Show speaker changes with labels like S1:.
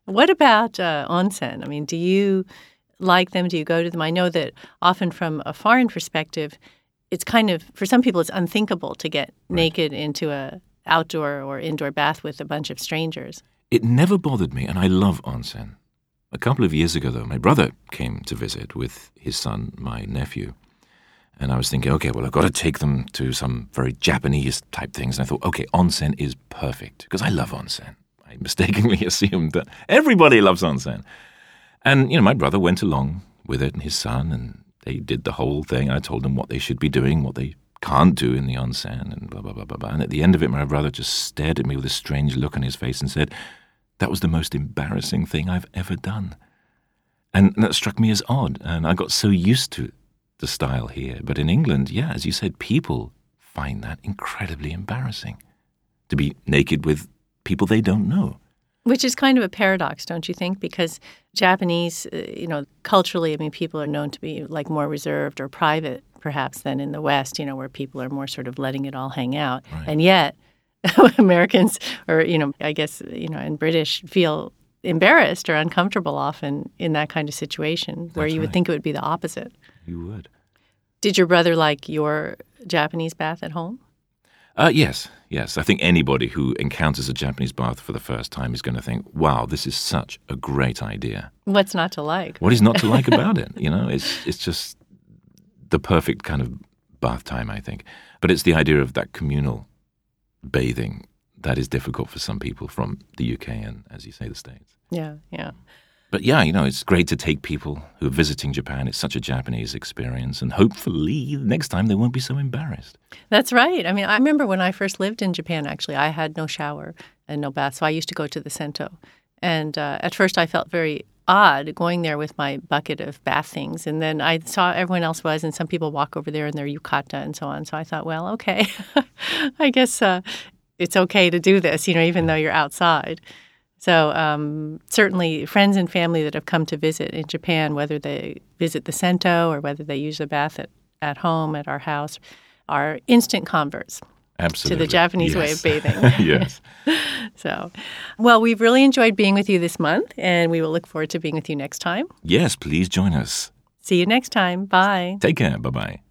S1: What about onsen? I mean, do you like them? Do you go to them? I know that often from a foreign perspective, it's kind of, for some people, it's unthinkable to get naked into a outdoor or indoor bath with a bunch of strangers.
S2: It never bothered me, and I love onsen. A couple of years ago, though, my brother came to visit with his son, my nephew. And I was thinking, okay, well, I've got to take them to some very Japanese-type things. And I thought, okay, onsen is perfect, because I love onsen. I mistakenly assumed that everybody loves onsen. And, my brother went along with it and his son, and they did the whole thing. I told them what they should be doing, what they can't do in the onsen, and blah, blah, blah, blah, blah. And at the end of it, my brother just stared at me with a strange look on his face and said, "That was the most embarrassing thing I've ever done." And that struck me as odd, and I got so used to the style here. But in England, yeah, as you said, people find that incredibly embarrassing, to be naked with people they don't know.
S1: Which is kind of a paradox, don't you think? Because Japanese, culturally, I mean, people are known to be like more reserved or private, perhaps, than in the West, where people are more sort of letting it all hang out.
S2: Right.
S1: And yet, Americans or, I guess, and British feel embarrassed or uncomfortable often in that kind of situation where you would think it would be the opposite.
S2: You would.
S1: Did your brother like your Japanese bath at home?
S2: Yes. I think anybody who encounters a Japanese bath for the first time is going to think, wow, this is such a great idea.
S1: What's not to like?
S2: What is not to like about it? It's just the perfect kind of bath time, I think. But it's the idea of that communal bathing that is difficult for some people from the UK and, as you say, the States.
S1: Yeah.
S2: But yeah, it's great to take people who are visiting Japan. It's such a Japanese experience. And hopefully next time they won't be so embarrassed.
S1: That's right. I mean, I remember when I first lived in Japan, actually, I had no shower and no bath. So I used to go to the Sento. And at first I felt very odd going there with my bucket of bath things. And then I saw everyone else was, and some people walk over there in their yukata and so on. So I thought, well, okay, I guess it's okay to do this, even though you're outside. So certainly friends and family that have come to visit in Japan, whether they visit the Sento or whether they use the bath at home, at our house, are instant converts.
S2: Absolutely.
S1: To the Japanese way of bathing.
S2: Yes.
S1: So, well, we've really enjoyed being with you this month, and we will look forward to being with you next time.
S2: Yes, please join us.
S1: See you next time. Bye.
S2: Take care. Bye-bye.